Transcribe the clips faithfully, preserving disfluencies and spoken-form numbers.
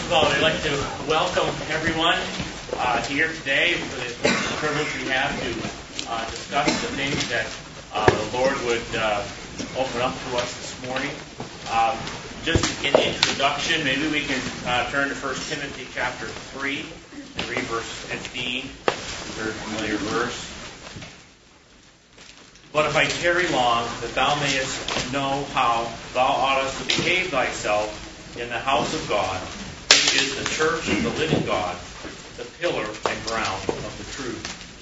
of all, I'd like to welcome everyone uh, here today for the privilege we have to uh, discuss the things that uh, the Lord would uh, open up to us this morning. Um, just in introduction, maybe we can uh, turn to First Timothy chapter three and read verse fifteen, a very familiar verse. But if I tarry long, that thou mayest know how thou oughtest to behave thyself in the house of God, which is the church of the living God, the pillar and ground of the truth.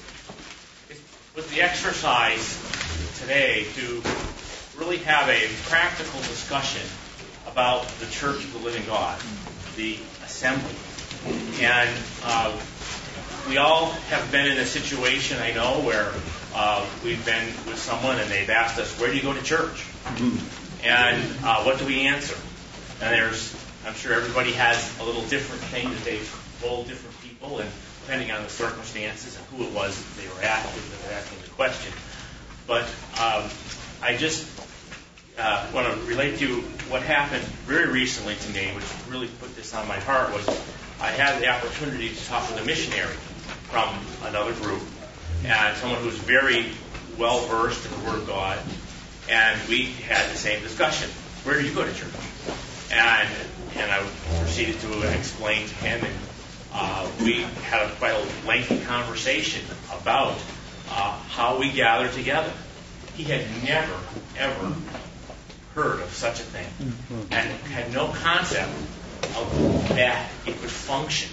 With the exercise today to really have a practical discussion about the church of the living God, the assembly. And uh, we all have been in a situation, I know, where uh, we've been with someone and they've asked us, where do you go to church? And uh, what do we answer? And there's, I'm sure everybody has a little different thing that they've told different people, and depending on the circumstances and who it was that they were asking, that they're asking the question. But um, I just uh, want to relate to what happened very recently to me, which really put this on my heart, was I had the opportunity to talk with a missionary from another group, and someone who's very well versed in the Word of God, and we had the same discussion. Where do you go to church? And and I proceeded to explain to him, and uh, we had a quite a lengthy conversation about uh, how we gather together. He had never, ever heard of such a thing, and had no concept of that it could function.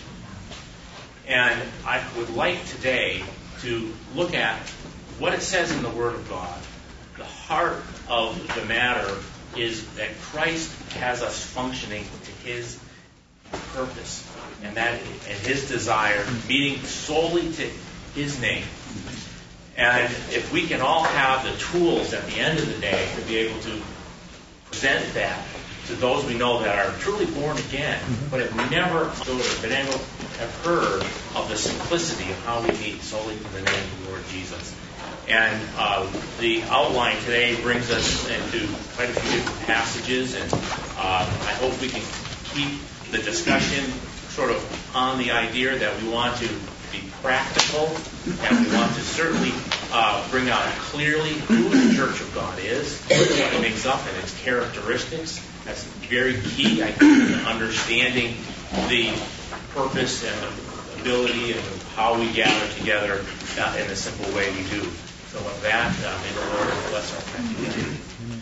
And I would like today to look at what it says in the Word of God. The heart of the matter is that Christ has us functioning to His purpose, and that and His desire, meeting solely to His name. And if we can all have the tools at the end of the day to be able to present that to those we know that are truly born again, but have never been able to have heard of the simplicity of how we meet solely in the name of the Lord Jesus. And uh, the outline today brings us into quite a few different passages, and uh, I hope we can keep the discussion sort of on the idea that we want to be practical, and we want to certainly uh, bring out clearly who the Church of God is, what it makes up, and its characteristics. That's very key, I think, in understanding the purpose and the ability and how we gather together uh, in the simple way we do. So with that, uh, may the Lord bless our time.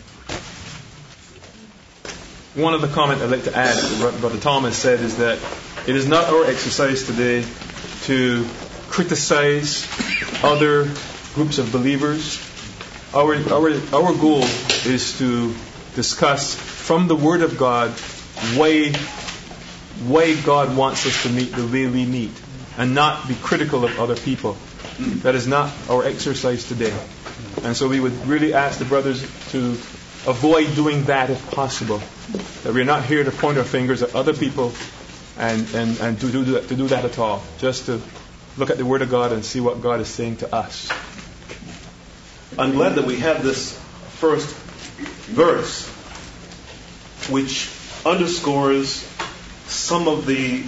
One other comment I'd like to add to what Brother Thomas said is that it is not our exercise today to criticize other groups of believers. Our, our, our goal is to discuss from the Word of God why, why God wants us to meet the way we meet, and not be critical of other people. That is not our exercise today. And so we would really ask the brothers to avoid doing that if possible. That we're not here to point our fingers at other people and, and, and to, do that, to do that at all. Just to look at the Word of God and see what God is saying to us. I'm glad that we have this first verse, which underscores some of the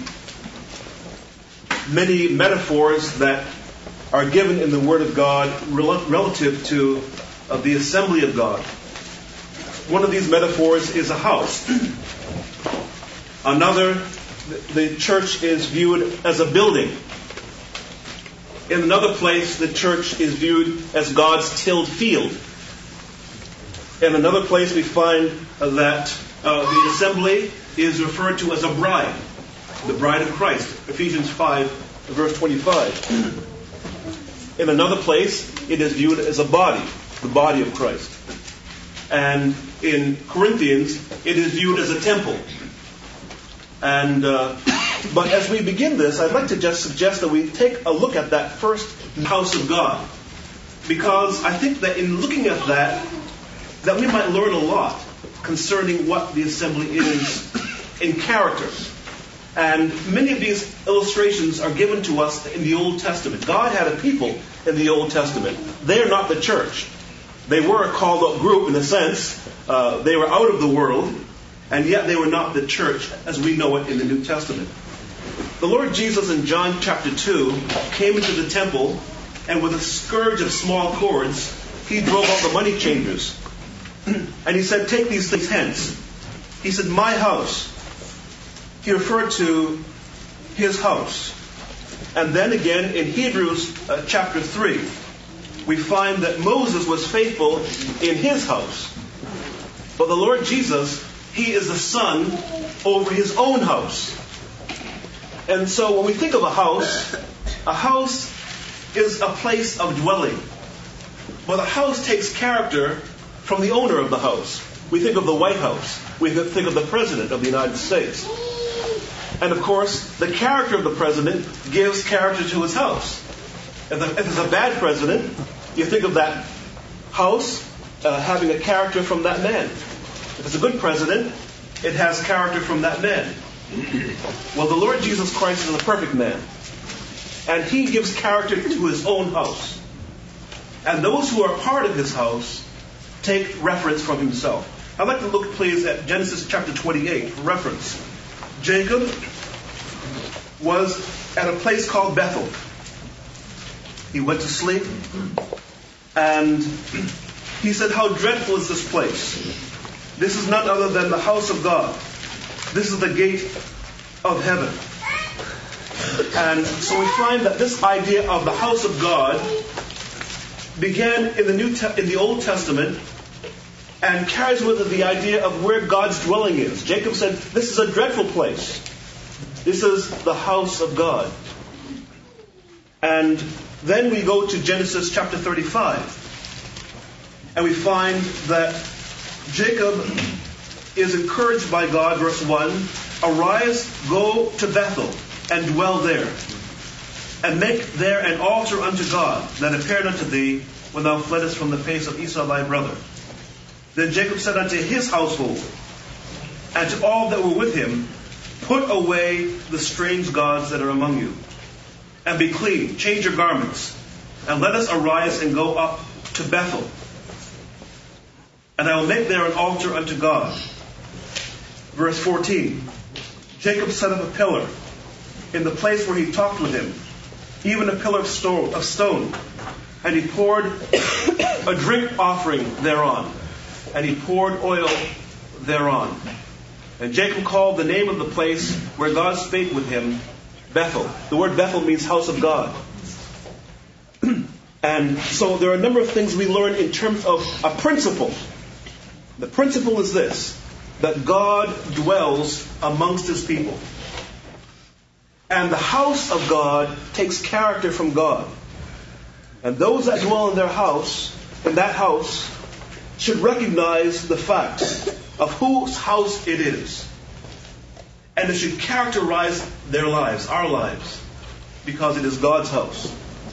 many metaphors that are given in the Word of God rel- relative to uh, the assembly of God. One of these metaphors is a house. Another, the church is viewed as a building. In another place, the church is viewed as God's tilled field. In another place, we find uh, that uh, the assembly is referred to as a bride, the bride of Christ. Ephesians five, verse twenty-five. In another place, it is viewed as a body, the body of Christ. And in Corinthians, it is viewed as a temple. And uh, but as we begin this, I'd like to just suggest that we take a look at that first house of God, because I think that in looking at that, that we might learn a lot concerning what the assembly is in character. And many of these illustrations are given to us in the Old Testament. God had a people in the Old Testament. They are not the church. They were a called out group in a sense. Uh, they were out of the world. And yet they were not the church as we know it in the New Testament. The Lord Jesus in John chapter two came into the temple, and with a scourge of small cords, he drove out the money changers. And he said, take these things hence. He said, my house. He referred to his house. And then again in Hebrews uh, chapter three, we find that Moses was faithful in his house. But the Lord Jesus, he is the son over his own house. And so when we think of a house, a house is a place of dwelling. But a house takes character from the owner of the house. We think of the White House. We think of the President of the United States. And of course, the character of the President gives character to his house. If, the, if it's a bad President, you think of that house uh, having a character from that man. If it's a good President, it has character from that man. Well, the Lord Jesus Christ is a perfect man. And he gives character to his own house. And those who are part of his house take reference from himself. I'd like to look, please, at Genesis chapter twenty-eight for reference. Jacob was at a place called Bethel. He went to sleep, and he said, how dreadful is this place? This is none other than the house of God. This is the gate of heaven. And so we find that this idea of the house of God began in the New Te- in the Old Testament and carries with it the idea of where God's dwelling is. Jacob said, this is a dreadful place. This is the house of God. And then we go to Genesis chapter thirty-five. And we find that Jacob is encouraged by God, verse one, arise, go to Bethel, and dwell there, and make there an altar unto God that appeared unto thee when thou fleddest from the face of Esau thy brother. Then Jacob said unto his household, and to all that were with him, put away the strange gods that are among you, and be clean, change your garments, and let us arise and go up to Bethel. And I will make there an altar unto God. Verse fourteen, Jacob set up a pillar in the place where he talked with him, even a pillar of stone, of stone. And he poured a drink offering thereon, and he poured oil thereon. And Jacob called the name of the place where God spake with him, Bethel. The word Bethel means house of God. And so there are a number of things we learn in terms of a principle. The principle is this, that God dwells amongst his people. And the house of God takes character from God. And those that dwell in their house, in that house, should recognize the fact of whose house it is. And it should characterize their lives, our lives, because it is God's house.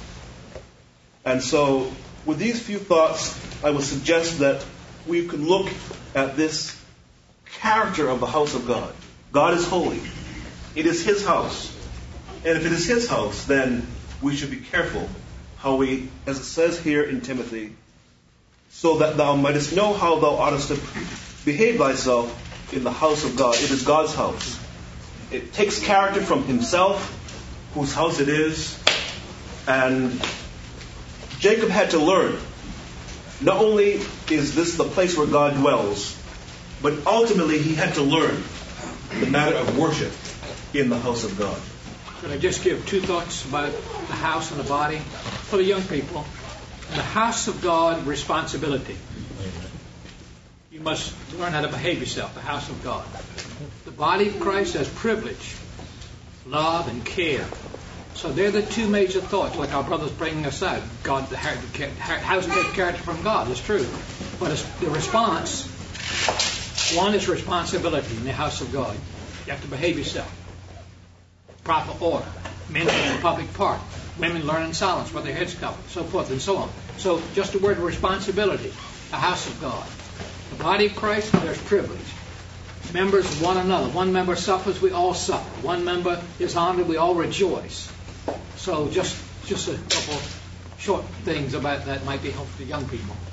And so, with these few thoughts, I would suggest that we could look at this character of the house of God. God is holy. It is his house. And if it is his house, then we should be careful how we, as it says here in Timothy, so that thou mightest know how thou oughtest to behave thyself in the house of God. It is God's house. It takes character from himself, whose house it is. And Jacob had to learn, not only is this the place where God dwells, but ultimately he had to learn the matter of worship in the house of God. Could I just give two thoughts about the house and the body? For the young people, the house of God, responsibility. You must learn how to behave yourself, the house of God. The body of Christ has privilege, love, and care. So they're the two major thoughts, like our brother's bringing us out. God, the house takes character from God, it's true. But it's the response, one is responsibility in the house of God. You have to behave yourself. Proper order. Men in the public part. Women learn in silence with their heads covered, so forth and so on. So just the word responsibility, the house of God. The body of Christ, there's privilege. Members of one another. One member suffers, we all suffer. One member is honored, we all rejoice. So just just a couple short things about that might be helpful to young people.